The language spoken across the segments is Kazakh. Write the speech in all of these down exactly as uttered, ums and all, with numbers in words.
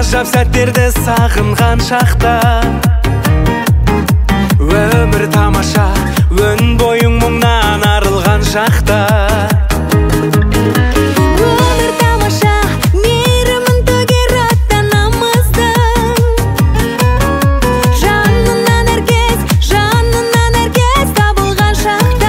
ғажап сәттерді сағынған шақта. Өмір тамаша, өн бойың мұңнан арылған шақта. Өмір тамаша, мейірімін төгер атта намыстың. Жанынан әркез, жанынан әркез табылған шақта.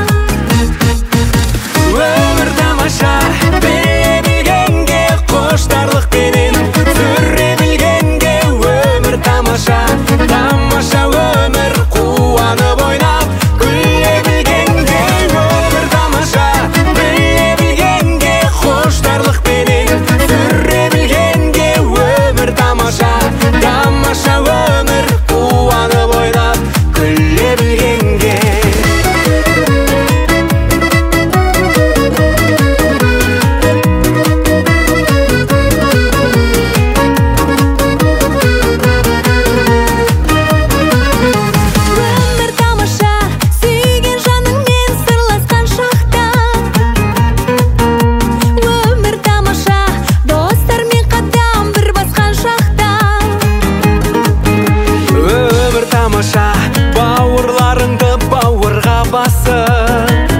Өмір тамаша, біле білгенге қоштарлықпенен сүре білгенге. Өмір тамаша, тамаша өмір қуанып ойнап күле білгенге. Өмір тамаша, біле білгенге қоштарлықпенен сүре білгенге. Өмір тамаша, тамаша өмір қуанып ойнап күле білгенге. Өмір тамаша, сүйген жаныңмен сырласқан шақта. Өмір тамаша, достармен қадам бір басқан шақта. Өмір тамаша, бауырларыңды бауырға басып.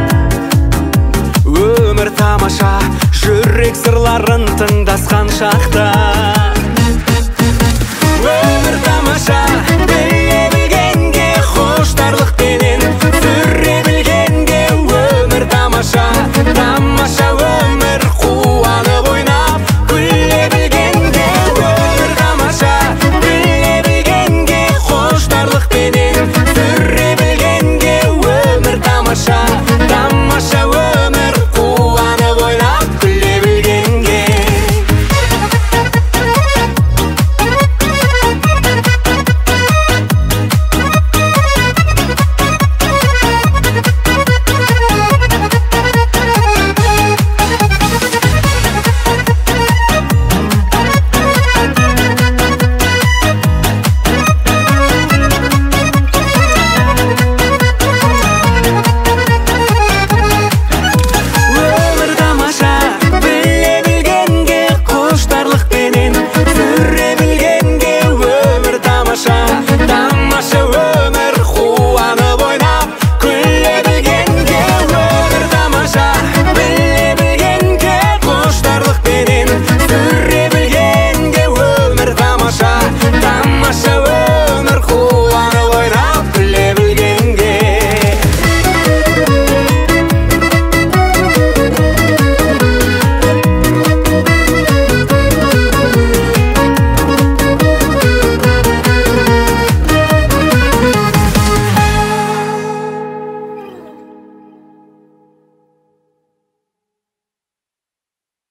Өмір тамаша, жүрек сырларын тыңдасқан шақта.